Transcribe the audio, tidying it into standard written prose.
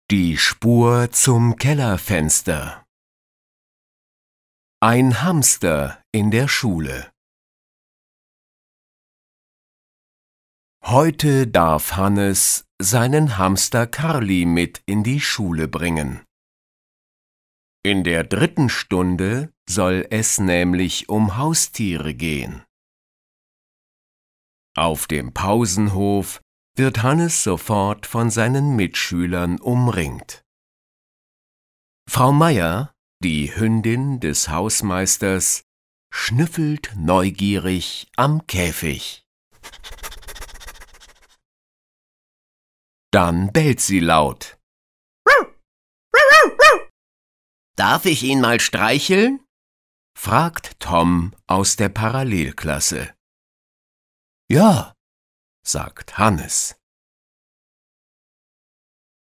Die Spur zum Kellerfenster. Ein Hamster in der Schule. Heute darf Hannes seinen Hamster Karli mit in die Schule bringen. In der 3. Stunde soll es nämlich um Haustiere gehen. Auf dem Pausenhof wird Hannes sofort von seinen Mitschülern umringt. Frau Meier, die Hündin des Hausmeisters, schnüffelt neugierig am Käfig. Dann bellt sie laut. »Darf ich ihn mal streicheln?« fragt Tom aus der Parallelklasse. »Ja«, sagt Hannes.